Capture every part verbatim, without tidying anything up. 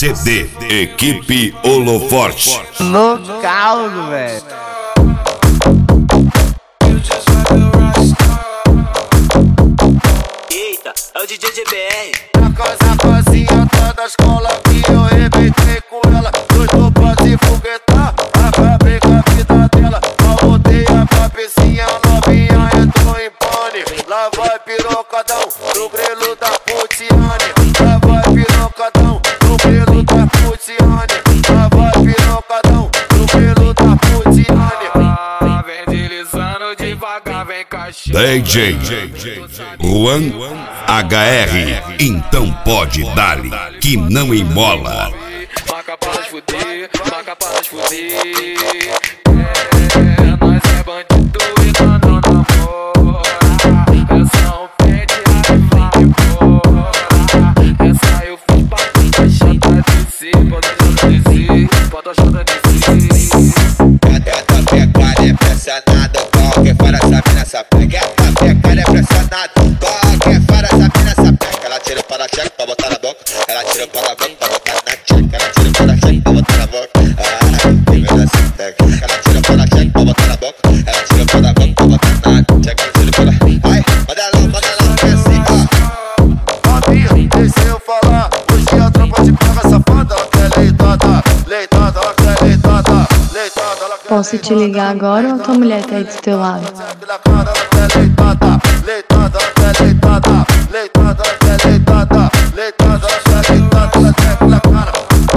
C D, Equipe Holoforte. No caldo, velho. Eita, é o D J G B R. Na casa cozinha tá da escola que eu rebentei com ela. Dois topas e foguetar, acabei com a vida dela. Malbotei a cabecinha, novinha entrou em pane. Lá vai pirocadão, no grelo da Putiane. Lá vai pirocadão, no grelo da Putiane. Lá vai pirocadão, no grelo da Putiane. Ah, vem deslizando devagar, vem caixinha. D J Juan H R, então pode dar-lhe que não embola. Marca para fuder, marca para fuder. É, nós é bandido e nós não namora. Essa um pede, aí vai embora. Essa eu fiz pra puta chata descer. Pode achar descer, pode achar descer. Essa pegada é pressionada, qualquer fora essa mina essa pega. Essa pegada é pressionada, qualquer fora essa mina essa pega. Ela tira para a cheque pra botar na boca. Ela tira para a boca pra botar na cheque. Ela tira para a cheque pra botar na boca. Ah, que merda essa pega. Ela tira para a cheque pra botar na boca. Ela tira para a boca pra botar na cheque. Ela tira para a... Ai, manda lá, manda lá, que é assim, ó. Novinha, deixa eu falar. Hoje a tropa de pega safada. Ela quer leitada, leitada, ela quer leitada, leitada, ela quer. Posso te ligar agora ou tua mulher tá aí do teu lado? Leitada, ela quer leitada, leitada, ela quer leitada, leitada, ela quer leitada, leitada, ela quer leitada, ela quer pela cara.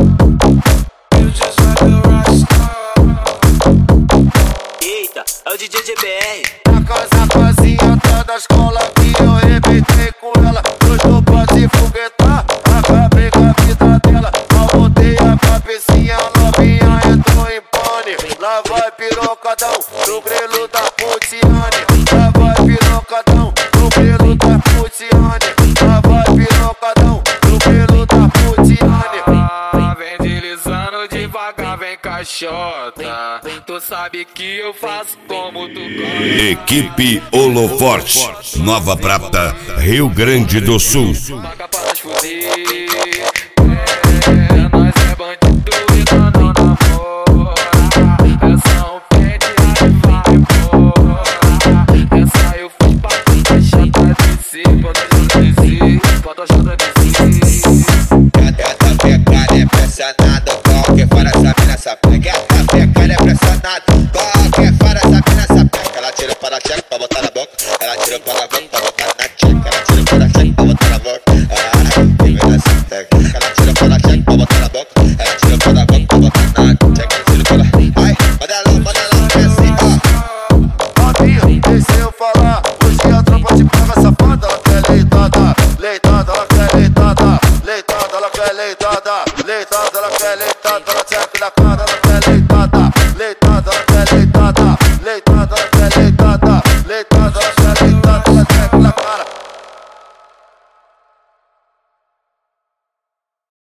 Eita, é o D J G B R. Na casa cozinha tá da escola que eu rebentei com ela. Dois topas e foguetar, acabei com a vida dela. Malbotei a cabecinha, novinha entrou em pane. Lá vai pirocadão, no grelo da Putiane. Lá vai pirocadão, no grelo da Putiane. Lá vai pirocadão, no grelo da Putiane. Ah, vem deslizando devagar, vem caixota. Tu sabe que eu faço como tu gosta. Equipe Holoforte, Nova Prata, Rio Grande do Sul. Marca para fuder.